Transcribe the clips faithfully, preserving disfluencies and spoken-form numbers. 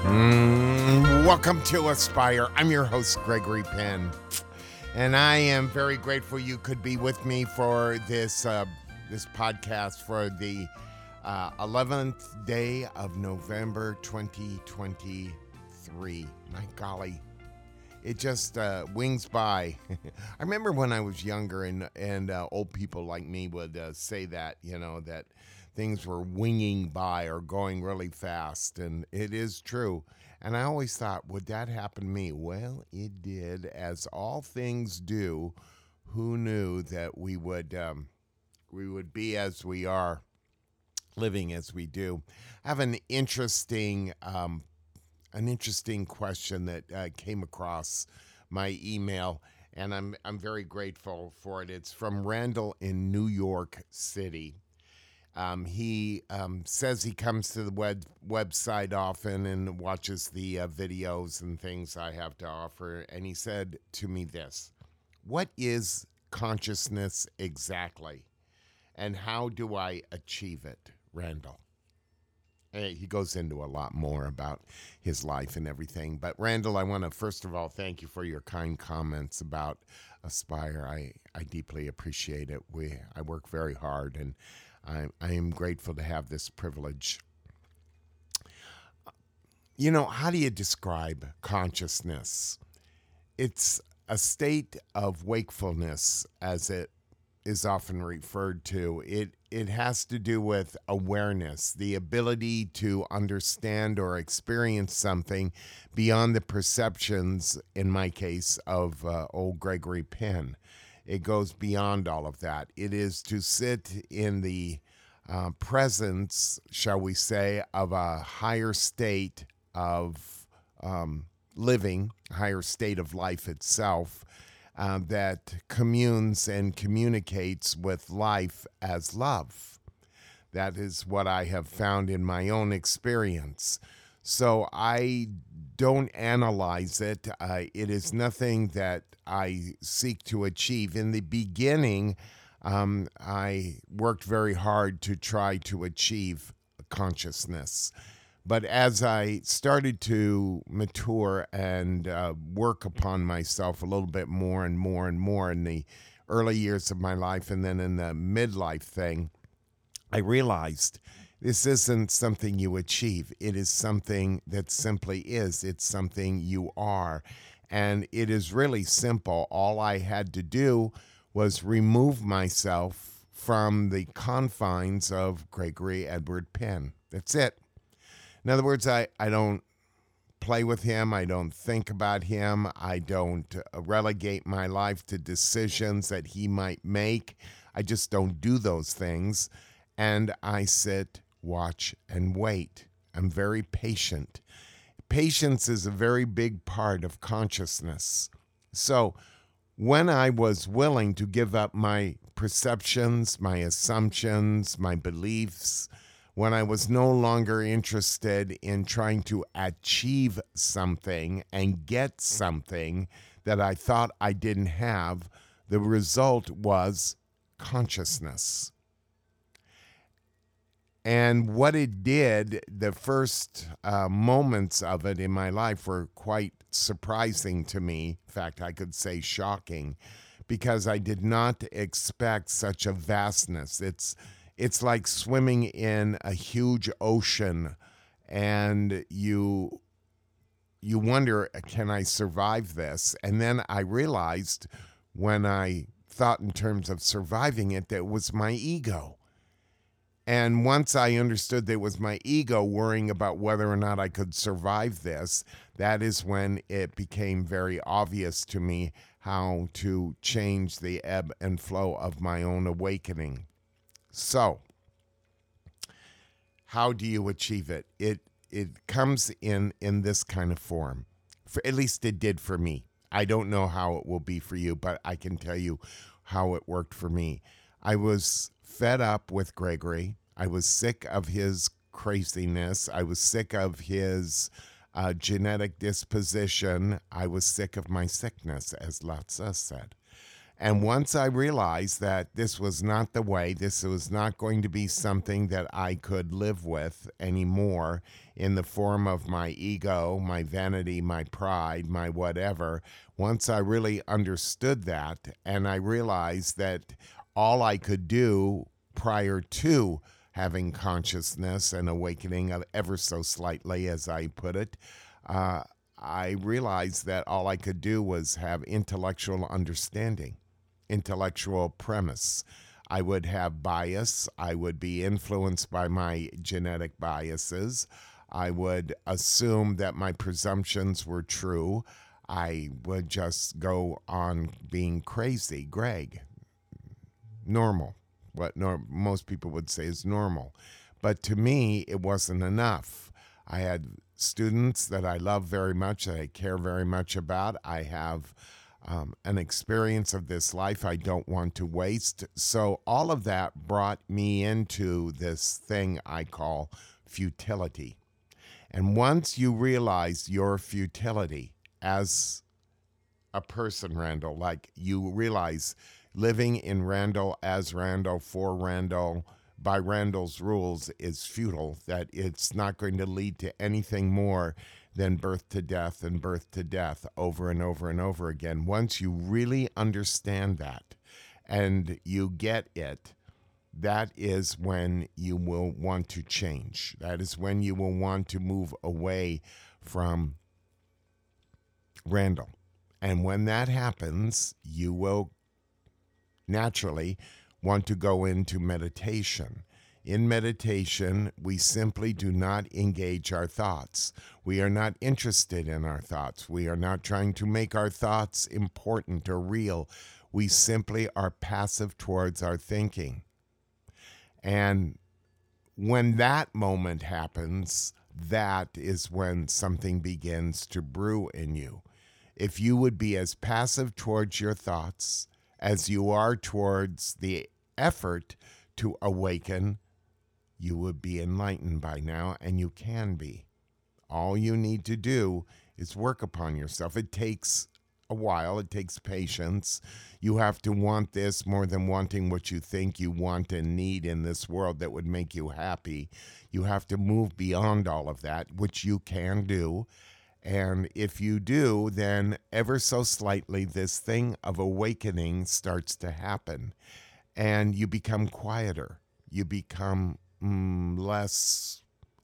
Mm, welcome to Aspire. I'm your host, Gregory Penn, and I am very grateful you could be with me for this uh, this podcast for the uh, eleventh day of November, twenty twenty-three. My golly, it just uh, wings by. I remember when I was younger, and and uh, old people like me would uh, say that, you know, that things were winging by or going really fast, and it is true. And I always thought, would that happen to me? Well, it did, as all things do. Who knew that we would um, we would be as we are, living as we do? I have an interesting um, an interesting question that uh, came across my email, and I'm I'm very grateful for it. It's from Randall in New York City. Um, he um, says he comes to the web website often and watches the uh, videos and things I have to offer. And he said to me this: "What is consciousness exactly, and how do I achieve it, Randall?" Eh, He goes into a lot more about his life and everything. But Randall, I want to first of all thank you for your kind comments about Aspire. I, I deeply appreciate it. We I work very hard, and I, I am grateful to have this privilege. You know, how do you describe consciousness? It's a state of wakefulness, as it is often referred to. It it has to do with awareness, the ability to understand or experience something beyond the perceptions, in my case, of uh, old Gregory Penn. It goes beyond all of that. It is to sit in the uh, presence, shall we say, of a higher state of um, living, higher state of life itself, uh, that communes and communicates with life as love. That is what I have found in my own experience. So I don't analyze it. Uh, it is nothing that I seek to achieve. In the beginning, um, I worked very hard to try to achieve consciousness. But as I started to mature and uh, work upon myself a little bit more and more and more in the early years of my life and then in the midlife thing, I realized this isn't something you achieve. It is something that simply is. It's something you are. And it is really simple. All I had to do was remove myself from the confines of Gregory Edward Penn. That's it. In other words, I, I don't play with him. I don't think about him. I don't uh, relegate my life to decisions that he might make. I just don't do those things. And I sit, watch, and wait. I'm very patient. Patience is a very big part of consciousness. So when I was willing to give up my perceptions, my assumptions, my beliefs, when I was no longer interested in trying to achieve something and get something that I thought I didn't have, the result was consciousness. And what it did, the first uh, moments of it in my life were quite surprising to me. In fact, I could say shocking, because I did not expect such a vastness. It's it's like swimming in a huge ocean, and you you wonder, can I survive this? And then I realized, when I thought in terms of surviving it, that it was my ego. And once I understood that it was my ego worrying about whether or not I could survive this, that is when it became very obvious to me how to change the ebb and flow of my own awakening. So, how do you achieve it? It it comes in in this kind of form. For, at least it did for me. I don't know how it will be for you, but I can tell you how it worked for me. I was fed up with Gregory. I was sick of his craziness. I was sick of his uh, genetic disposition. I was sick of my sickness, as Lao Tzu said. And once I realized that this was not the way, this was not going to be something that I could live with anymore in the form of my ego, my vanity, my pride, my whatever, once I really understood that and I realized that all I could do prior to having consciousness and awakening of ever so slightly, as I put it, uh, I realized that all I could do was have intellectual understanding, intellectual premise. I would have bias. I would be influenced by my genetic biases. I would assume that my presumptions were true. I would just go on being crazy, Greg. Normal. What nor- most people would say is normal. But to me, it wasn't enough. I had students that I love very much, that I care very much about. I have um, an experience of this life I don't want to waste. So all of that brought me into this thing I call futility. And once you realize your futility as a person, Randall, like you realize living in Randall, as Randall, for Randall, by Randall's rules is futile, that it's not going to lead to anything more than birth to death and birth to death over and over and over again. Once you really understand that and you get it, that is when you will want to change. That is when you will want to move away from Randall. And when that happens, you will naturally want to go into meditation. In meditation, we simply do not engage our thoughts. We are not interested in our thoughts. We are not trying to make our thoughts important or real. We simply are passive towards our thinking. And when that moment happens, that is when something begins to brew in you. If you would be as passive towards your thoughts as you are towards the effort to awaken, you would be enlightened by now, and you can be. All you need to do is work upon yourself. It takes a while. It takes patience. You have to want this more than wanting what you think you want and need in this world that would make you happy. You have to move beyond all of that, which you can do. And if you do, then ever so slightly, this thing of awakening starts to happen. And you become quieter. You become mm, less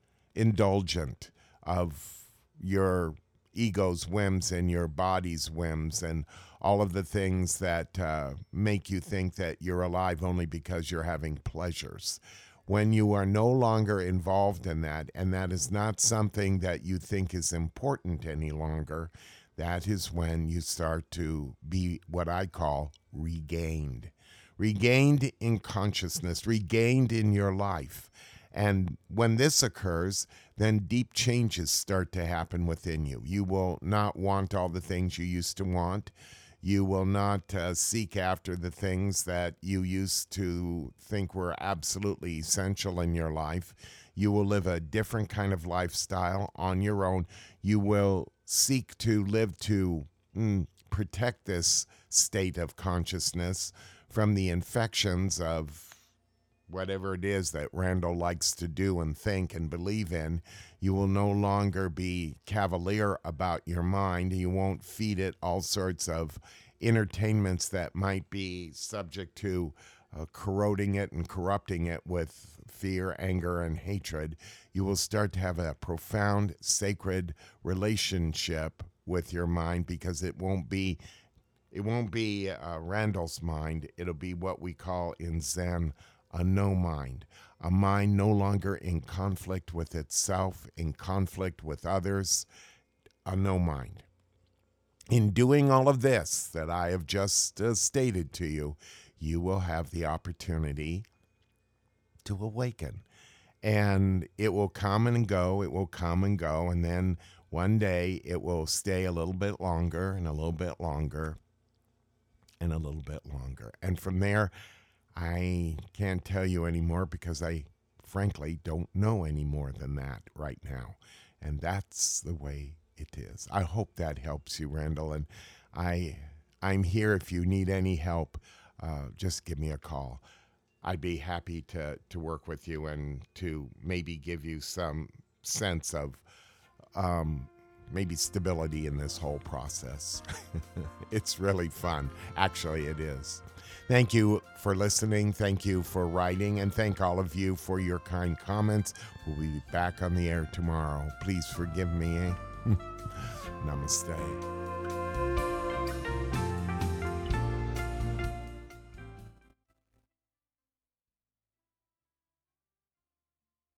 indulgent of your ego's whims and your body's whims and all of the things that uh, make you think that you're alive only because you're having pleasures. When you are no longer involved in that, and that is not something that you think is important any longer, that is when you start to be what I call regained. Regained in consciousness, regained in your life. And when this occurs, then deep changes start to happen within you. You will not want all the things you used to want. You will not uh, seek after the things that you used to think were absolutely essential in your life. You will live a different kind of lifestyle on your own. You will seek to live to mm, protect this state of consciousness from the infections of whatever it is that Randall likes to do and think and believe in. You will no longer be cavalier about your mind. You won't feed it all sorts of entertainments that might be subject to uh, corroding it and corrupting it with fear, anger, and hatred. You will start to have a profound, sacred relationship with your mind, because it won't be it won't be uh, Randall's mind. It'll be what we call in Zen a no mind, a mind no longer in conflict with itself, in conflict with others, a no mind. In doing all of this that I have just uh, stated to you, you will have the opportunity to awaken. And it will come and go, it will come and go, and then one day it will stay a little bit longer and a little bit longer and a little bit longer. And from there, I can't tell you anymore, because I frankly don't know any more than that right now. And that's the way it is. I hope that helps you, Randall. And I I'm here if you need any help. Uh, just give me a call. I'd be happy to, to work with you and to maybe give you some sense of um, maybe stability in this whole process. It's really fun. Actually, it is. Thank you for listening. Thank you for writing. And thank all of you for your kind comments. We'll be back on the air tomorrow. Please forgive me. Eh? Namaste.